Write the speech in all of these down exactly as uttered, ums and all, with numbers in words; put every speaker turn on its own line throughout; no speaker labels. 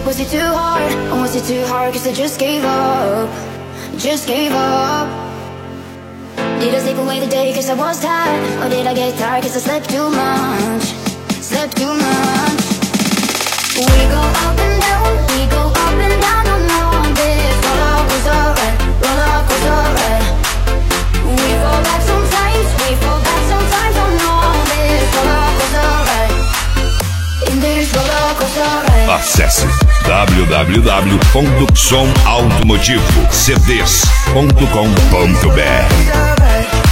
Was it too hard, or was it too hard cause I just gave up, just gave up? Did I sleep away the day cause I was tired, or did I get tired cause I slept too much, slept too much? We go up and down, we go up and down on this roller coaster ride, roller coaster ride. We fall back sometimes, we fall back sometimes on this roller coaster ride, in this roller coaster ride.
Acesse w w w ponto som automotivo c d s ponto com ponto b r.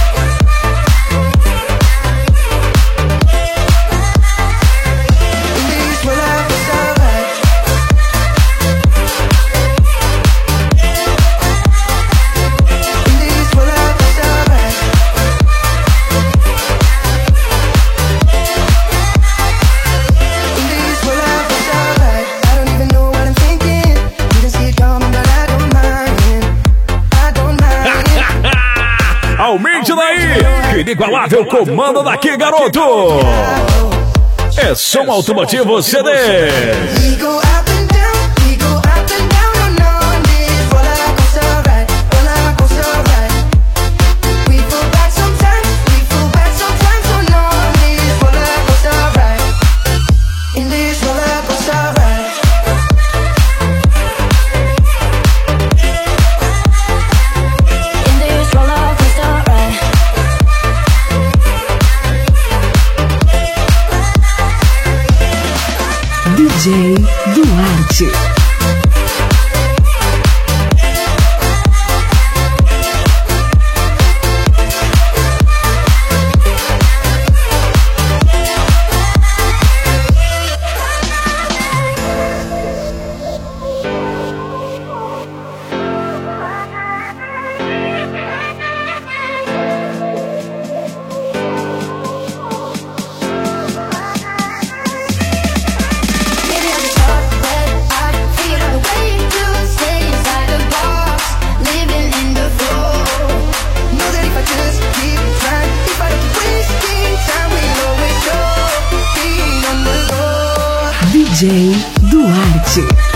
Aumente daí! Que inigualável comando daqui, garoto! É Som Automotivo C Ds.
D J Duarte. D J Duarte.